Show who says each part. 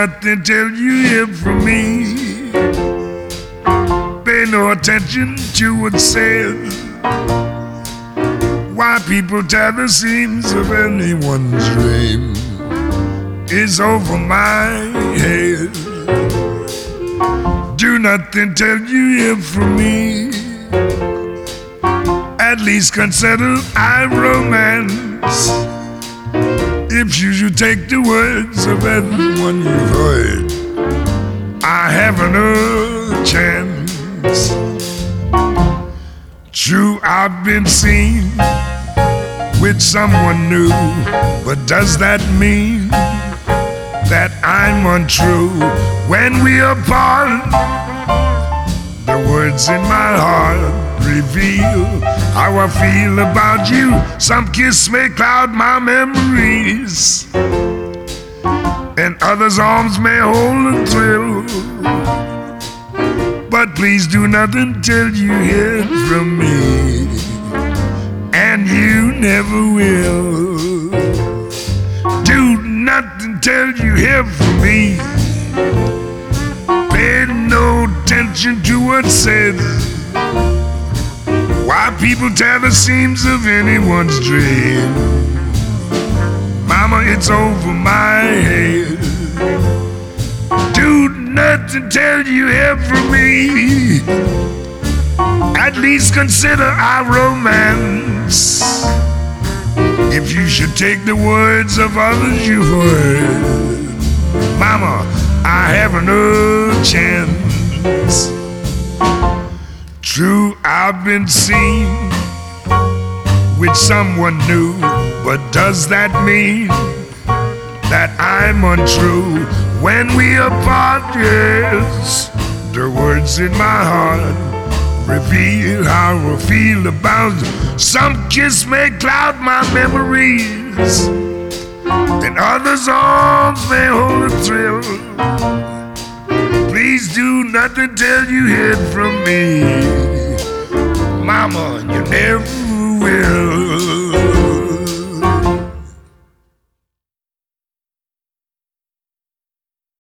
Speaker 1: nothing till you hear from me. Pay no attention to what's said. Why people tear the seams of anyone's dream is over my head. Do nothing till you hear from me. At least consider our romance. If you should take the words of everyone you've heard, I haven't a chance. True, I've been seen with someone new, but does that mean that I'm untrue? When we apart, the words in my heart reveal how I feel about you. Some kiss may cloud my memories, and others' arms may hold a thrill. But please do nothing till you hear from me, and you never will. Do nothing till you hear from me. Pay no attention to what's said. Why people tear the seams of anyone's dream? Mama, it's over my head. Do nothing till you hear from me. At least consider our romance. If you should take the words of others you've heard, Mama, I haven't a chance. True, I've been seen with someone new, but does that mean that I'm untrue? When we apart, yes, the words in my heart reveal how I feel about you. Some kiss may cloud my memories, and others' arms may hold a thrill. Please do nothing till you hear from me. Mama, you never